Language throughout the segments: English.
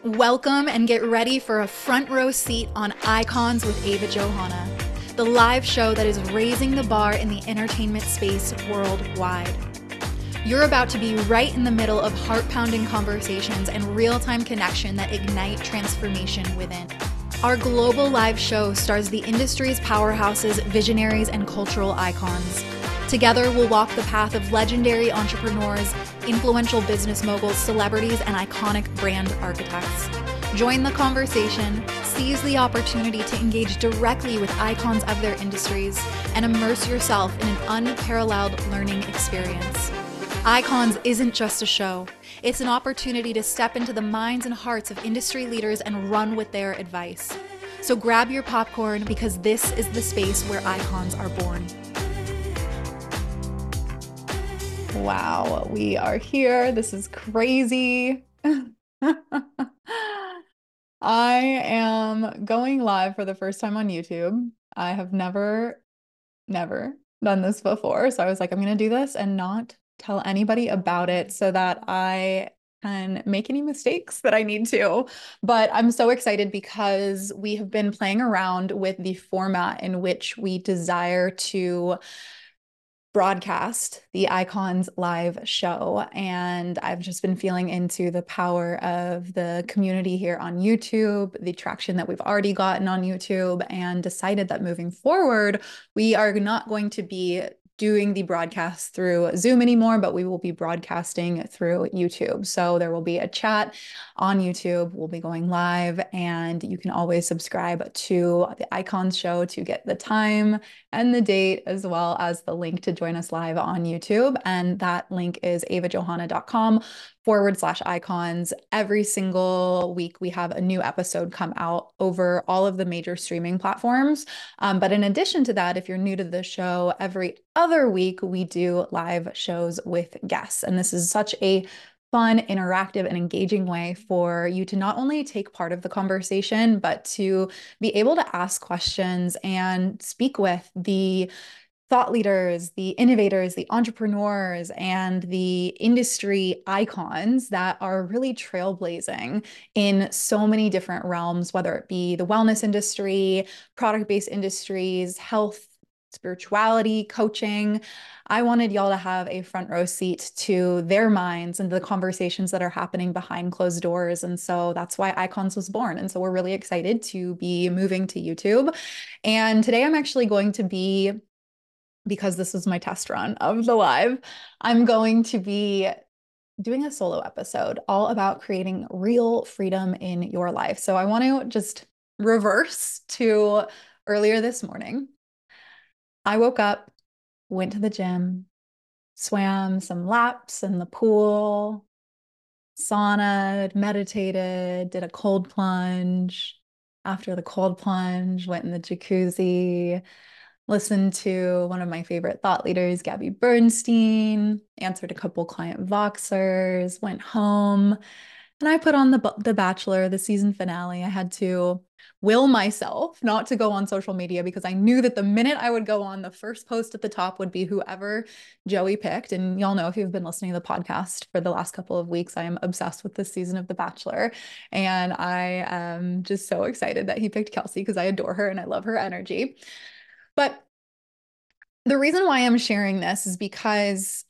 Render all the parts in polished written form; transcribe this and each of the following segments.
Welcome and get ready for a front row seat on Icons with Ava Johanna, the live show that is raising the bar in the entertainment space worldwide. You're about to be right in the middle of heart-pounding conversations and real-time connection that ignite transformation within. Our global live show stars the industry's powerhouses, visionaries, and cultural icons. Together, we'll walk the path of legendary entrepreneurs, influential business moguls, celebrities, and iconic brand architects. Join the conversation, seize the opportunity to engage directly with icons of their industries, and immerse yourself in an unparalleled learning experience. Icons isn't just a show. It's an opportunity to step into the minds and hearts of industry leaders and run with their advice. So grab your popcorn because this is the space where icons are born. Wow, we are here. This is crazy. I am going live for the first time on YouTube. I have never done this before. So I was like, I'm going to do this and not tell anybody about it so that I can make any mistakes that I need to. But I'm so excited because we have been playing around with the format in which we desire to broadcast the Icons live show. And I've just been feeling into the power of the community here on YouTube, the traction that we've already gotten on YouTube, and decided that moving forward, we are not going to be doing the broadcast through Zoom anymore, but we will be broadcasting through YouTube. So there will be a chat on YouTube. We'll be going live, and you can always subscribe to the Icons show to get the time and the date, as well as the link to join us live on YouTube. And that link is avajohanna.com/icons. Every single week, we have a new episode come out over all of the major streaming platforms. But in addition to that, if you're new to the show, every other week, we do live shows with guests. And this is such a fun, interactive, and engaging way for you to not only take part of the conversation, but to be able to ask questions and speak with the thought leaders, the innovators, the entrepreneurs, and the industry icons that are really trailblazing in so many different realms, whether it be the wellness industry, product-based industries, health, spirituality, coaching. I wanted y'all to have a front row seat to their minds and the conversations that are happening behind closed doors. And so that's why Icons was born. And so we're really excited to be moving to YouTube. And today I'm actually going to be, because this is my test run of the live, I'm going to be doing a solo episode all about creating real freedom in your life. So I want to just reverse to earlier this morning. I woke up, went to the gym, swam some laps in the pool, saunaed, meditated, did a cold plunge. After the cold plunge, went in the jacuzzi, listened to one of my favorite thought leaders, Gabby Bernstein, answered a couple client Voxers, went home, and I put on the Bachelor, the season finale. I had to will myself not to go on social media because I knew that the minute I would go on, the first post at the top would be whoever Joey picked. And y'all know, if you've been listening to the podcast for the last couple of weeks, I am obsessed with this season of The Bachelor. And I am just so excited that he picked Kelsey because I adore her and I love her energy. But the reason why I'm sharing this is because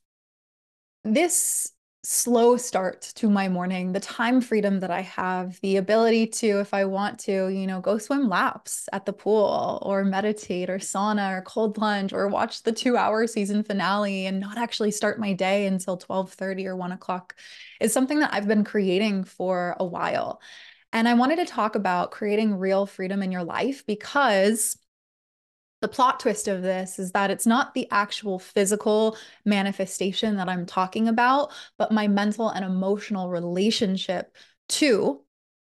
this slow start to my morning, the time freedom that I have, the ability to, if I want to, go swim laps at the pool or meditate or sauna or cold plunge or watch the 2-hour season finale and not actually start my day until 12:30 or 1 o'clock is something that I've been creating for a while. And I wanted to talk about creating real freedom in your life because the plot twist of this is that it's not the actual physical manifestation that I'm talking about, but my mental and emotional relationship to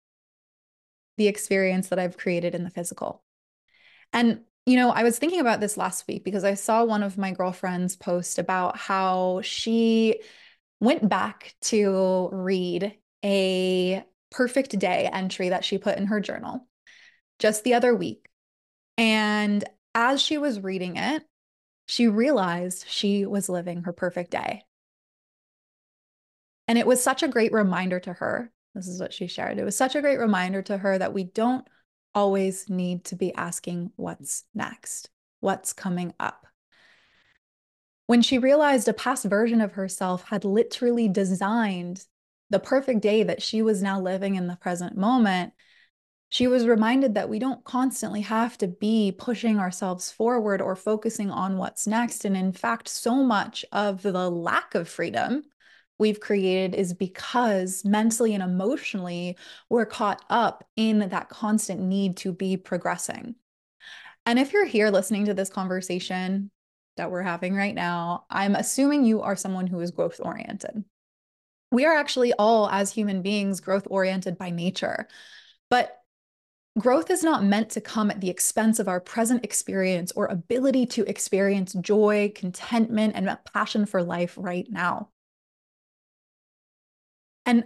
the experience that I've created in the physical. And, I was thinking about this last week because I saw one of my girlfriends post about how she went back to read a perfect day entry that she put in her journal just the other week. And as she was reading it, she realized she was living her perfect day. And it was such a great reminder to her This is what she shared. It was such a great reminder to her that we don't always need to be asking what's next, what's coming up. When she realized a past version of herself had literally designed the perfect day that she was now living in the present moment, she was reminded that we don't constantly have to be pushing ourselves forward or focusing on what's next. And in fact, so much of the lack of freedom we've created is because mentally and emotionally, we're caught up in that constant need to be progressing. And if you're here listening to this conversation that we're having right now, I'm assuming you are someone who is growth oriented. We are actually all, as human beings, growth oriented by nature. But growth is not meant to come at the expense of our present experience or ability to experience joy, contentment, and passion for life right now. And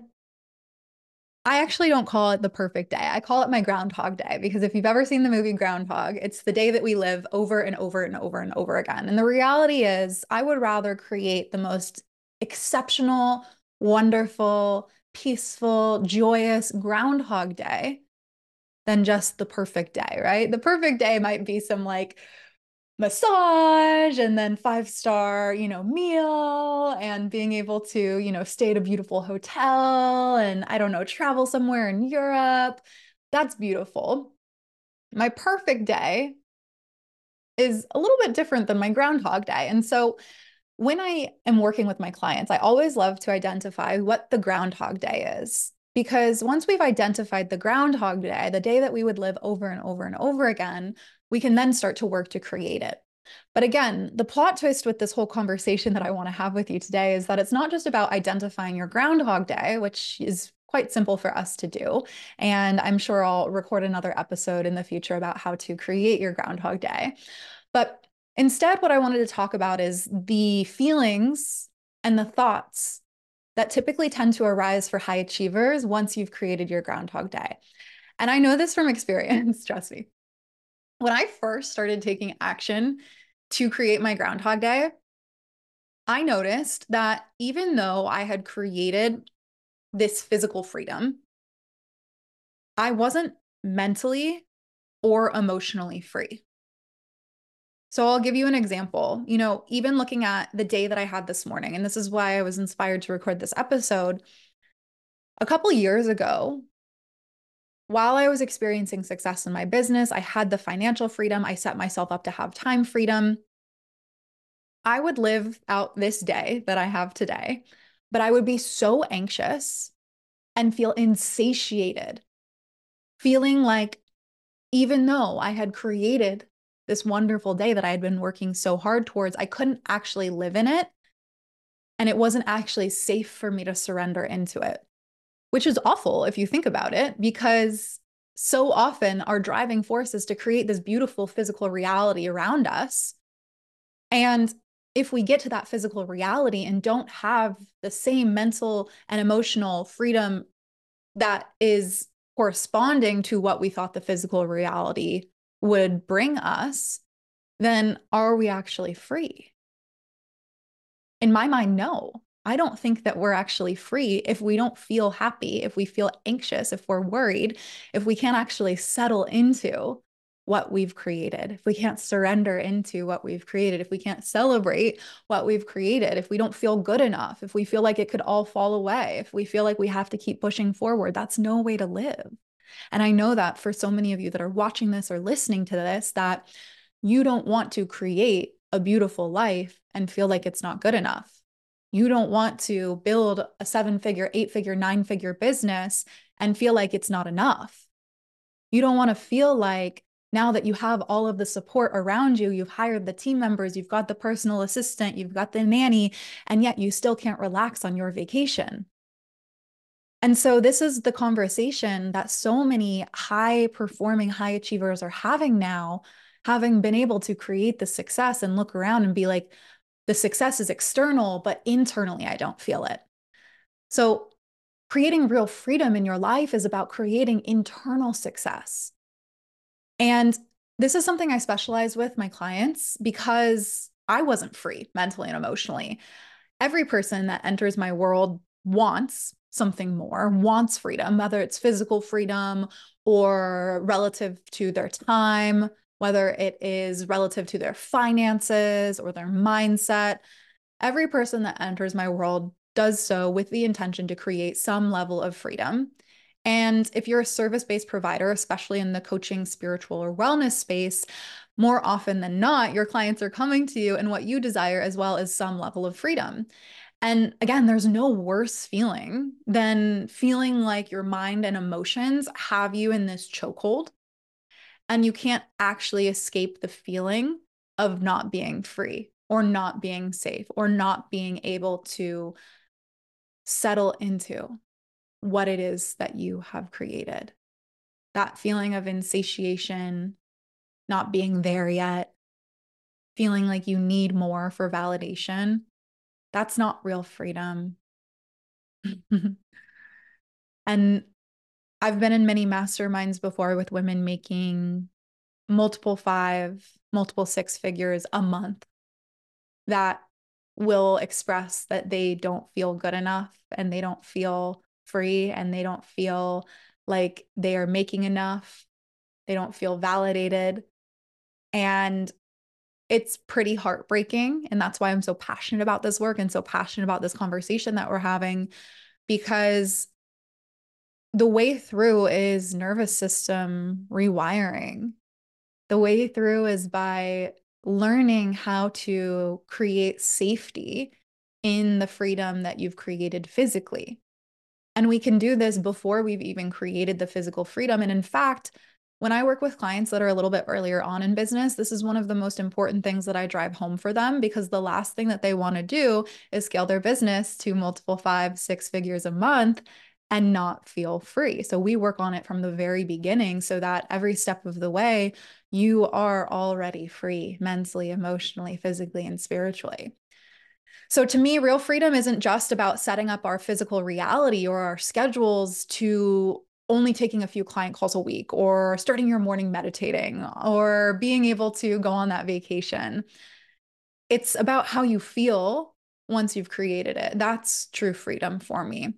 I actually don't call it the perfect day. I call it my Groundhog Day, because if you've ever seen the movie Groundhog, it's the day that we live over and over and over and over again. And the reality is, I would rather create the most exceptional, wonderful, peaceful, joyous Groundhog Day than just the perfect day, right? The perfect day might be some like massage and then 5-star, meal and being able to, stay at a beautiful hotel and I don't know, travel somewhere in Europe. That's beautiful. My perfect day is a little bit different than my Groundhog Day. And so when I am working with my clients, I always love to identify what the Groundhog Day is. Because once we've identified the Groundhog Day, the day that we would live over and over and over again, we can then start to work to create it. But again, the plot twist with this whole conversation that I want to have with you today is that it's not just about identifying your Groundhog Day, which is quite simple for us to do. And I'm sure I'll record another episode in the future about how to create your Groundhog Day. But instead, what I wanted to talk about is the feelings and the thoughts that typically tend to arise for high achievers once you've created your Groundhog Day. And I know this from experience, trust me. When I first started taking action to create my Groundhog Day, I noticed that even though I had created this physical freedom, I wasn't mentally or emotionally free. So I'll give you an example. Even looking at the day that I had this morning, and this is why I was inspired to record this episode. A couple years ago, while I was experiencing success in my business, I had the financial freedom. I set myself up to have time freedom. I would live out this day that I have today, but I would be so anxious and feel insatiated, feeling like even though I had created this wonderful day that I had been working so hard towards, I couldn't actually live in it. And it wasn't actually safe for me to surrender into it, which is awful if you think about it, because so often our driving force is to create this beautiful physical reality around us. And if we get to that physical reality and don't have the same mental and emotional freedom that is corresponding to what we thought the physical reality would bring us, then are we actually free? In my mind, no. I don't think that we're actually free if we don't feel happy, if we feel anxious, if we're worried, if we can't actually settle into what we've created, if we can't surrender into what we've created, if we can't celebrate what we've created, if we don't feel good enough, if we feel like it could all fall away, if we feel like we have to keep pushing forward, that's no way to live. And I know that for so many of you that are watching this or listening to this, that you don't want to create a beautiful life and feel like it's not good enough. You don't want to build a 7-figure, 8-figure, 9-figure business and feel like it's not enough. You don't want to feel like now that you have all of the support around you, you've hired the team members, you've got the personal assistant, you've got the nanny, and yet you still can't relax on your vacation. And so this is the conversation that so many high-performing, high achievers are having now, having been able to create the success and look around and be like, the success is external, but internally, I don't feel it. So creating real freedom in your life is about creating internal success. And this is something I specialize with my clients because I wasn't free mentally and emotionally. Every person that enters my world wants something more, wants freedom, whether it's physical freedom or relative to their time, whether it is relative to their finances or their mindset. Every person that enters my world does so with the intention to create some level of freedom. And if you're a service-based provider, especially in the coaching, spiritual, or wellness space, more often than not, your clients are coming to you and what you desire as well as some level of freedom. And again, there's no worse feeling than feeling like your mind and emotions have you in this chokehold and you can't actually escape the feeling of not being free or not being safe or not being able to settle into what it is that you have created. That feeling of insatiation, not being there yet, feeling like you need more for validation, that's not real freedom. And I've been in many masterminds before with women making multiple five, multiple six figures a month that will express that they don't feel good enough and they don't feel free and they don't feel like they are making enough. They don't feel validated. And it's pretty heartbreaking. And that's why I'm so passionate about this work and so passionate about this conversation that we're having, because the way through is nervous system rewiring. The way through is by learning how to create safety in the freedom that you've created physically. And we can do this before we've even created the physical freedom. And in fact, when I work with clients that are a little bit earlier on in business, this is one of the most important things that I drive home for them, because the last thing that they want to do is scale their business to multiple five, six figures a month and not feel free. So we work on it from the very beginning so that every step of the way, you are already free mentally, emotionally, physically, and spiritually. So to me, real freedom isn't just about setting up our physical reality or our schedules to only taking a few client calls a week or starting your morning meditating or being able to go on that vacation. It's about how you feel once you've created it. That's true freedom for me.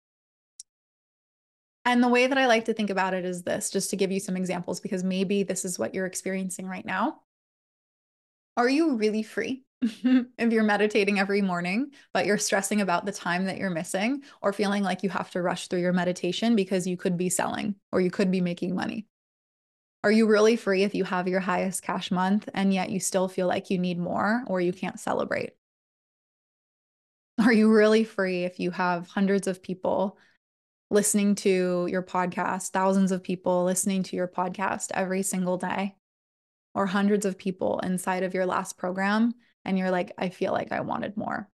And the way that I like to think about it is this, just to give you some examples, because maybe this is what you're experiencing right now. Are you really free if you're meditating every morning, but you're stressing about the time that you're missing or feeling like you have to rush through your meditation because you could be selling or you could be making money? Are you really free if you have your highest cash month and yet you still feel like you need more or you can't celebrate? Are you really free if you have hundreds of people listening to your podcast, thousands of people listening to your podcast every single day, or hundreds of people inside of your last program, and you're like, I feel like I wanted more?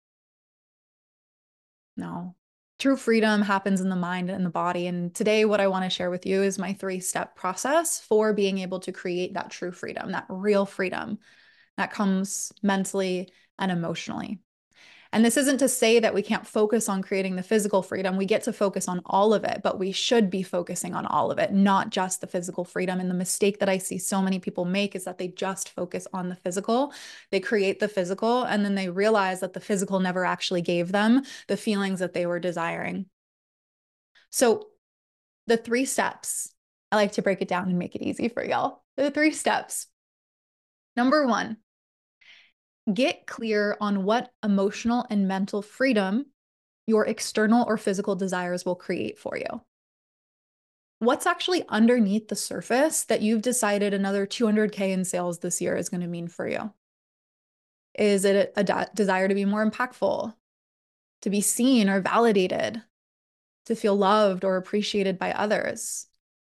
No. True freedom happens in the mind and the body. And today, what I want to share with you is my 3-step process for being able to create that true freedom, that real freedom that comes mentally and emotionally. And this isn't to say that we can't focus on creating the physical freedom. We get to focus on all of it, but we should be focusing on all of it, not just the physical freedom. And the mistake that I see so many people make is that they just focus on the physical. They create the physical, and then they realize that the physical never actually gave them the feelings that they were desiring. So the 3 steps, I like to break it down and make it easy for y'all. The 3 steps. Number 1, get clear on what emotional and mental freedom your external or physical desires will create for you. What's actually underneath the surface that you've decided another 200K in sales this year is going to mean for you? Is it a desire to be more impactful, to be seen or validated, to feel loved or appreciated by others?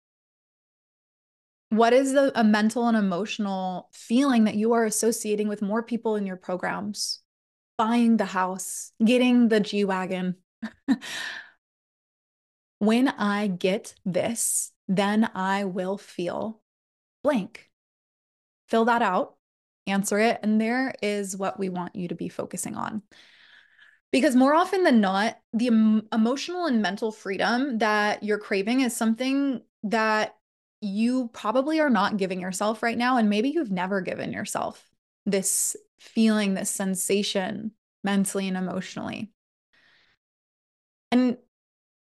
What is a mental and emotional feeling that you are associating with more people in your programs, buying the house, getting the G-Wagon? When I get this, then I will feel blank. Fill that out, answer it, and there is what we want you to be focusing on. Because more often than not, the emotional and mental freedom that you're craving is something that you probably are not giving yourself right now, and maybe you've never given yourself this feeling, this sensation mentally and emotionally. And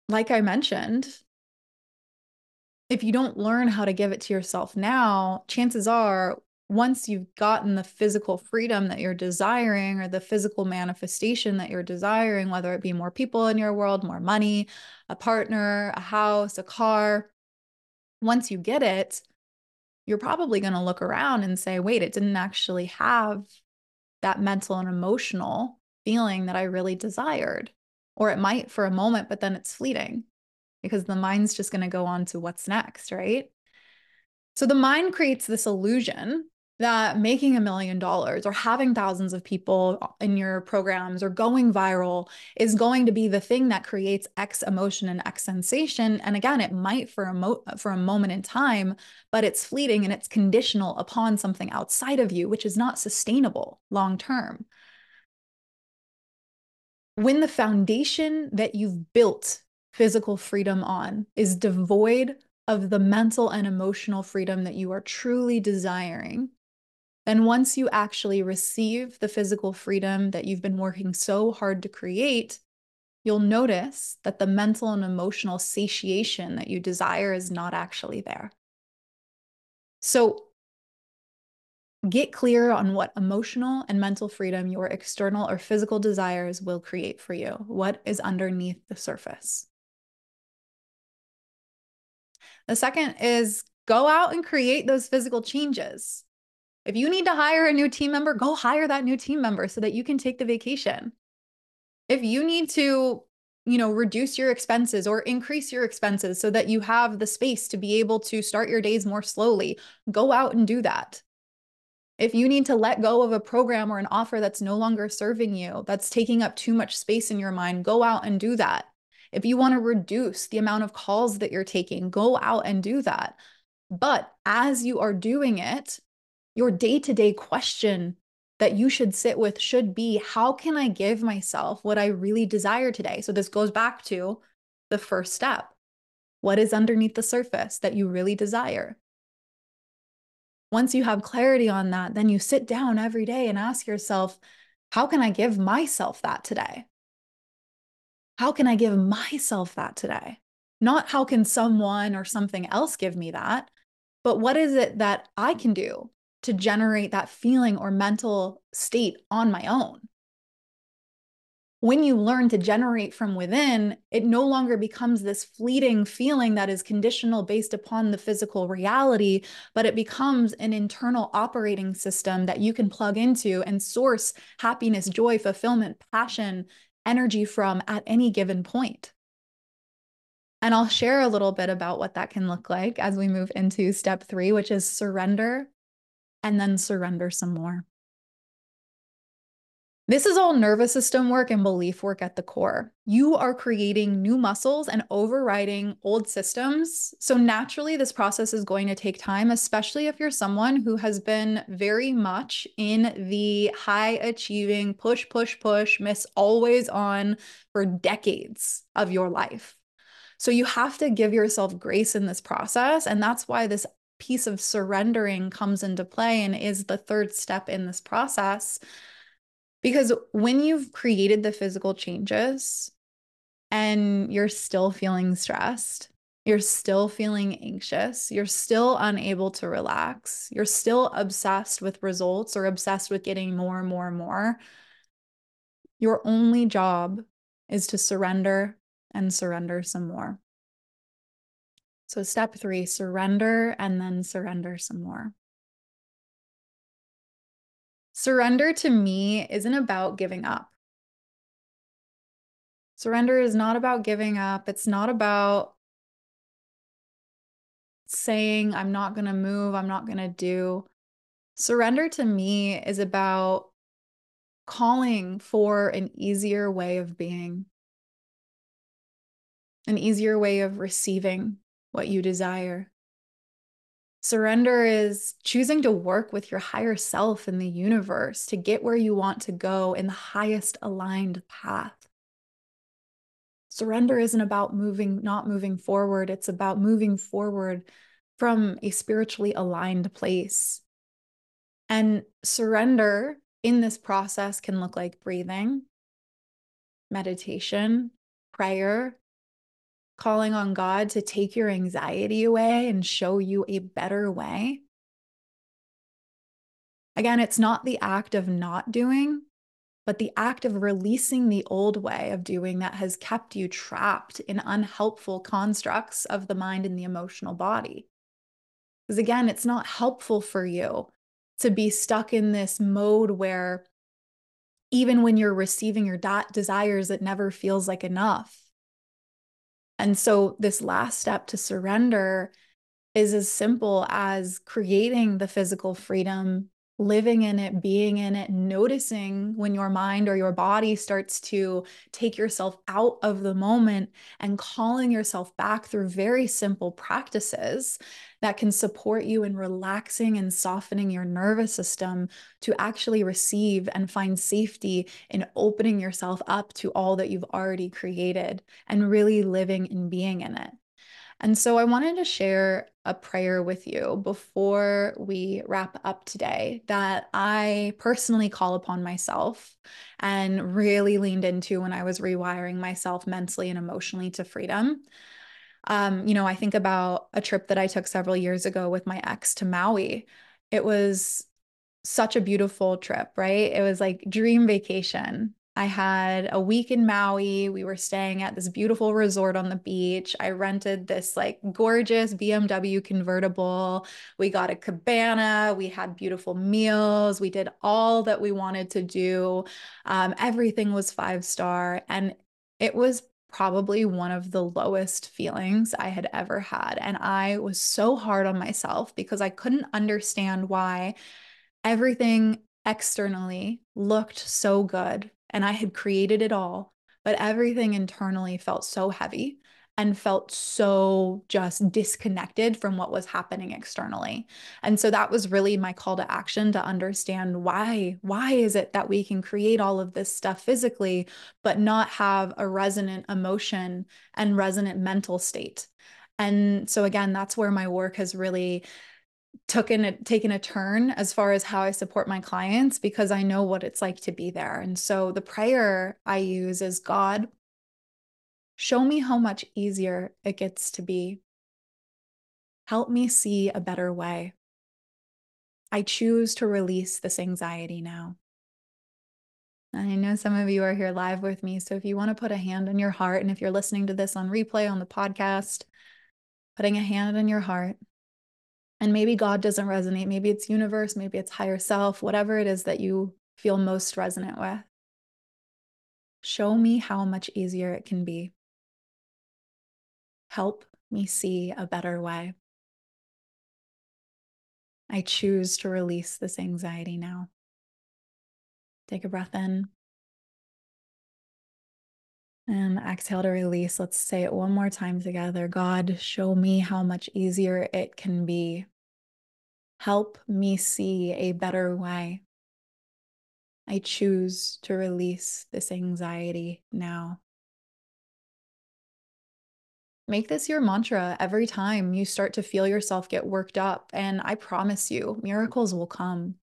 like I mentioned, if you don't learn how to give it to yourself now, chances are once you've gotten the physical freedom that you're desiring or the physical manifestation that you're desiring, whether it be more people in your world, more money, a partner, a house, a car, once you get it, you're probably going to look around and say, wait, it didn't actually have that mental and emotional feeling that I really desired. Or it might for a moment, but then it's fleeting because the mind's just going to go on to what's next, right? So the mind creates this illusion that making $1 million or having thousands of people in your programs or going viral is going to be the thing that creates X emotion and X sensation. And again, it might for a moment in time, but it's fleeting and it's conditional upon something outside of you, which is not sustainable long term. When the foundation that you've built physical freedom on is devoid of the mental and emotional freedom that you are truly desiring, then once you actually receive the physical freedom that you've been working so hard to create, you'll notice that the mental and emotional satiation that you desire is not actually there. So get clear on what emotional and mental freedom your external or physical desires will create for you. What is underneath the surface? The second is go out and create those physical changes. If you need to hire a new team member, go hire that new team member so that you can take the vacation. If you need to, reduce your expenses or increase your expenses so that you have the space to be able to start your days more slowly, go out and do that. If you need to let go of a program or an offer that's no longer serving you, that's taking up too much space in your mind, go out and do that. If you want to reduce the amount of calls that you're taking, go out and do that. But as you are doing it, your day-to-day question that you should sit with should be, how can I give myself what I really desire today? So this goes back to the first step. What is underneath the surface that you really desire? Once you have clarity on that, then you sit down every day and ask yourself, how can I give myself that today? How can I give myself that today? Not how can someone or something else give me that, but what is it that I can do to generate that feeling or mental state on my own? When you learn to generate from within, it no longer becomes this fleeting feeling that is conditional based upon the physical reality, but it becomes an internal operating system that you can plug into and source happiness, joy, fulfillment, passion, energy from at any given point. And I'll share a little bit about what that can look like as we move into step 3, which is surrender and then surrender some more. This is all nervous system work and belief work at the core. You are creating new muscles and overriding old systems. So naturally, this process is going to take time, especially if you're someone who has been very much in the high achieving, push, push, push, miss always on for decades of your life. So you have to give yourself grace in this process. And that's why this piece of surrendering comes into play and is the third step in this process. Because when you've created the physical changes and you're still feeling stressed, you're still feeling anxious, you're still unable to relax, you're still obsessed with results or obsessed with getting more and more and more, your only job is to surrender and surrender some more. So step 3, surrender and then surrender some more. Surrender to me isn't about giving up. Surrender is not about giving up. It's not about saying, I'm not going to move, I'm not going to do. Surrender to me is about calling for an easier way of being, an easier way of receiving what you desire. Surrender is choosing to work with your higher self in the universe to get where you want to go in the highest aligned path. Surrender isn't about not moving forward. It's about moving forward from a spiritually aligned place. And surrender in this process can look like breathing, meditation, prayer, calling on God to take your anxiety away and show you a better way. Again, it's not the act of not doing, but the act of releasing the old way of doing that has kept you trapped in unhelpful constructs of the mind and the emotional body. Because again, it's not helpful for you to be stuck in this mode where even when you're receiving your desires, it never feels like enough. And so, this last step to surrender is as simple as creating the physical freedom, living in it, being in it, noticing when your mind or your body starts to take yourself out of the moment and calling yourself back through very simple practices that can support you in relaxing and softening your nervous system to actually receive and find safety in opening yourself up to all that you've already created and really living and being in it. And so I wanted to share a prayer with you before we wrap up today that I personally call upon myself and really leaned into when I was rewiring myself mentally and emotionally to freedom. I think about a trip that I took several years ago with my ex to Maui. It was such a beautiful trip, right? It was like dream vacation. I had a week in Maui. We were staying at this beautiful resort on the beach. I rented this like gorgeous BMW convertible. We got a cabana. We had beautiful meals. We did all that we wanted to do. Everything was 5-star. And it was probably one of the lowest feelings I had ever had. And I was so hard on myself because I couldn't understand why everything externally looked so good and I had created it all, but everything internally felt so heavy and felt so just disconnected from what was happening externally. And so that was really my call to action to understand why is it that we can create all of this stuff physically, but not have a resonant emotion and resonant mental state. And so again, that's where my work has really taken a turn as far as how I support my clients because I know what it's like to be there. And so the prayer I use is, God, show me how much easier it gets to be. Help me see a better way. I choose to release this anxiety now. And I know some of you are here live with me. So if you want to put a hand on your heart, and if you're listening to this on replay on the podcast, putting a hand on your heart. And maybe God doesn't resonate. Maybe it's universe, maybe it's higher self, whatever it is that you feel most resonant with. Show me how much easier it can be. Help me see a better way. I choose to release this anxiety now. Take a breath in and exhale to release. Let's say it one more time together. God, show me how much easier it can be. Help me see a better way. I choose to release this anxiety now. Make this your mantra every time you start to feel yourself get worked up, and I promise you, miracles will come.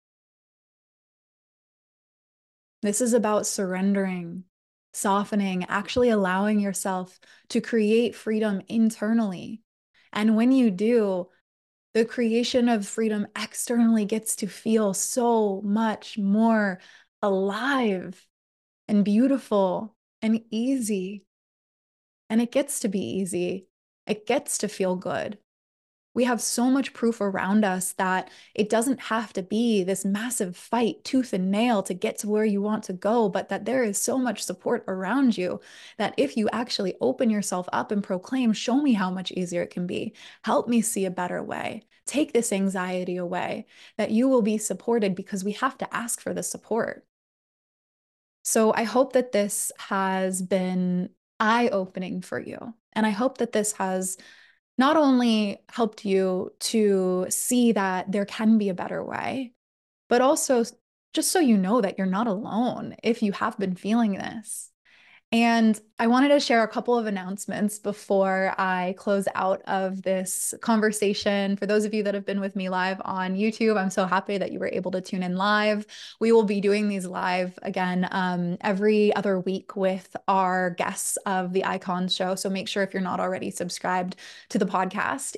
This is about surrendering, softening, actually allowing yourself to create freedom internally. And when you do, the creation of freedom externally gets to feel so much more alive and beautiful and easy. And it gets to be easy. It gets to feel good. We have so much proof around us that it doesn't have to be this massive fight, tooth and nail, to get to where you want to go, but that there is so much support around you that if you actually open yourself up and proclaim, show me how much easier it can be, help me see a better way, take this anxiety away, that you will be supported because we have to ask for the support. So I hope that this has been eye-opening for you. And I hope that this has not only helped you to see that there can be a better way, but also just so you know that you're not alone if you have been feeling this. And I wanted to share a couple of announcements before I close out of this conversation. For those of you that have been with me live on YouTube, I'm so happy that you were able to tune in live. We will be doing these live again every other week with our guests of the Icons show. So make sure if you're not already subscribed to the podcast,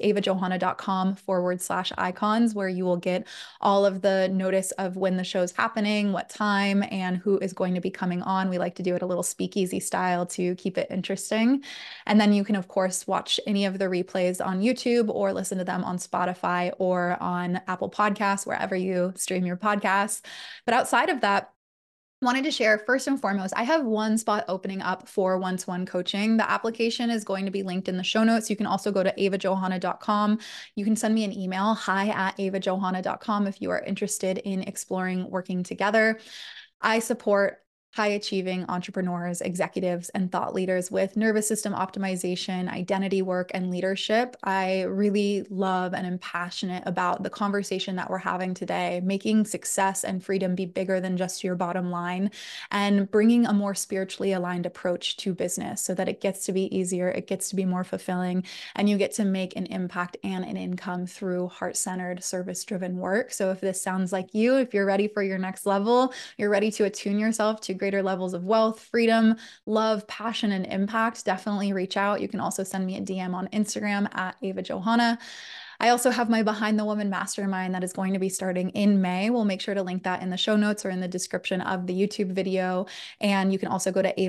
avajohanna.com/icons, where you will get all of the notice of when the show's happening, what time, and who is going to be coming on. We like to do it a little speakeasy style to keep it interesting. And then you can, of course, watch any of the replays on YouTube or listen to them on Spotify or on Apple Podcasts, wherever you stream your podcasts. But outside of that, wanted to share first and foremost, I have one spot opening up for one-to-one coaching. The application is going to be linked in the show notes. You can also go to avajohanna.com. You can send me an email, hi@avajohanna.com, if you are interested in exploring working together. I support high-achieving entrepreneurs, executives, and thought leaders with nervous system optimization, identity work, and leadership. I really love and am passionate about the conversation that we're having today, making success and freedom be bigger than just your bottom line, and bringing a more spiritually aligned approach to business so that it gets to be easier, it gets to be more fulfilling, and you get to make an impact and an income through heart-centered, service-driven work. So if this sounds like you, if you're ready for your next level, you're ready to attune yourself to greater levels of wealth, freedom, love, passion, and impact, definitely reach out. You can also send me a DM on Instagram @avajohanna. I also have my Behind the Woman Mastermind that is going to be starting in May. We'll make sure to link that in the show notes or in the description of the YouTube video. And you can also go to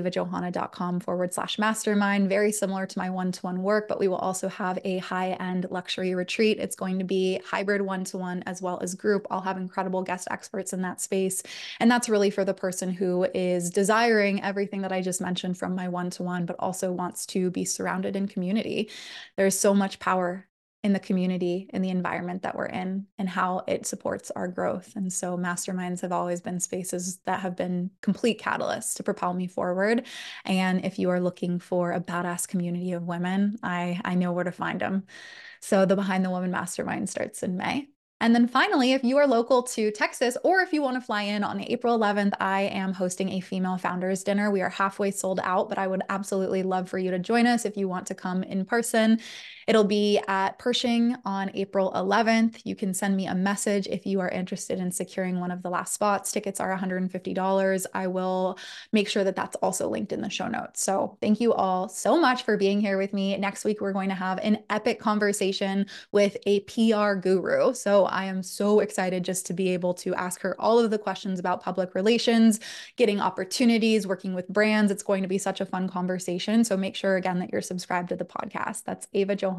avajohanna.com/mastermind, very similar to my one-to-one work, but we will also have a high-end luxury retreat. It's going to be hybrid one-to-one as well as group. I'll have incredible guest experts in that space. And that's really for the person who is desiring everything that I just mentioned from my one-to-one, but also wants to be surrounded in community. There's so much power in the community, in the environment that we're in, and how it supports our growth. And so masterminds have always been spaces that have been complete catalysts to propel me forward. And if you are looking for a badass community of women, I know where to find them. So the Behind the Woman Mastermind starts in May. And then finally, if you are local to Texas, or if you want to fly in on April 11th, I am hosting a female founders dinner. We are halfway sold out, but I would absolutely love for you to join us if you want to come in person. It'll be at Pershing on April 11th. You can send me a message if you are interested in securing one of the last spots. Tickets are $150. I will make sure that that's also linked in the show notes. So thank you all so much for being here with me. Next week, we're going to have an epic conversation with a PR guru. So I am so excited just to be able to ask her all of the questions about public relations, getting opportunities, working with brands. It's going to be such a fun conversation. So make sure again that you're subscribed to the podcast. That's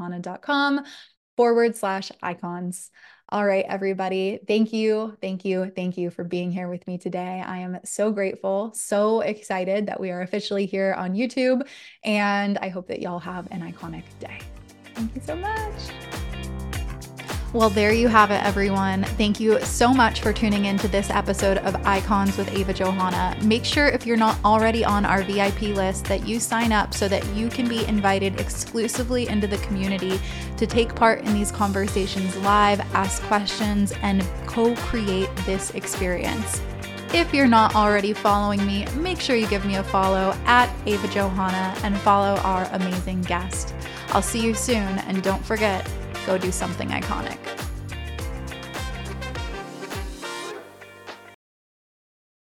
avajohanna.com/icons. All right, everybody. Thank you for being here with me today. I am so grateful, so excited that we are officially here on YouTube, and I hope that y'all have an iconic day. Thank you so much. Well, there you have it, everyone. Thank you so much for tuning into this episode of Icons with Ava Johanna. Make sure if you're not already on our VIP list that you sign up so that you can be invited exclusively into the community to take part in these conversations live, ask questions, and co-create this experience. If you're not already following me, make sure you give me a follow @Ava Johanna and follow our amazing guest. I'll see you soon, and don't forget, go do something iconic.